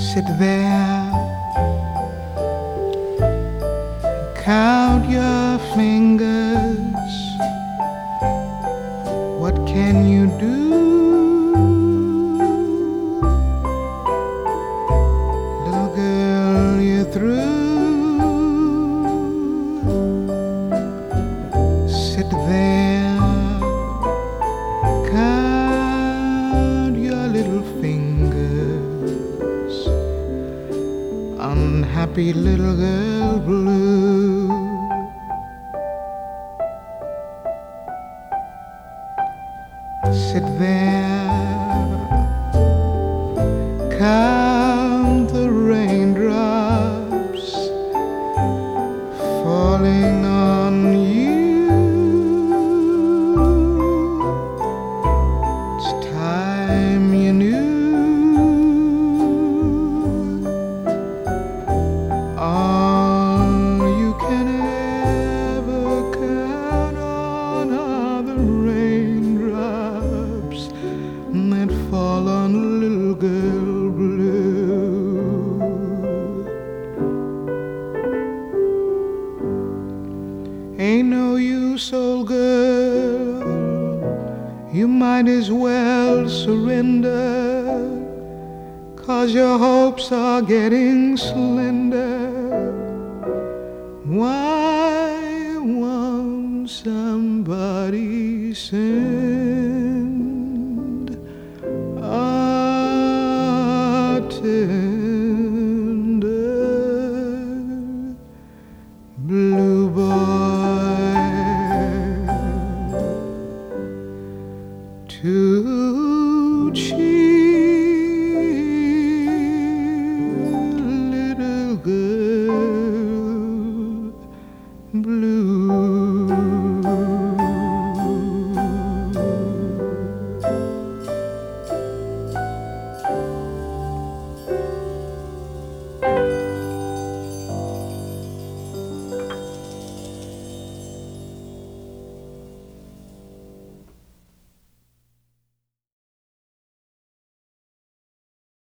Sit there, count your fingers. What can you do? Little girl, you're through. Sit there, count your little fingers. Unhappy little girl blue. Sit there, count the raindrops falling on you. It's time you knew. All you can ever count on are the raindrops that fall on little girl blue. Ain't no use, old girl, you might as well surrender, 'cause your hopes are getting slender. Why won't somebody send a tender blue boy to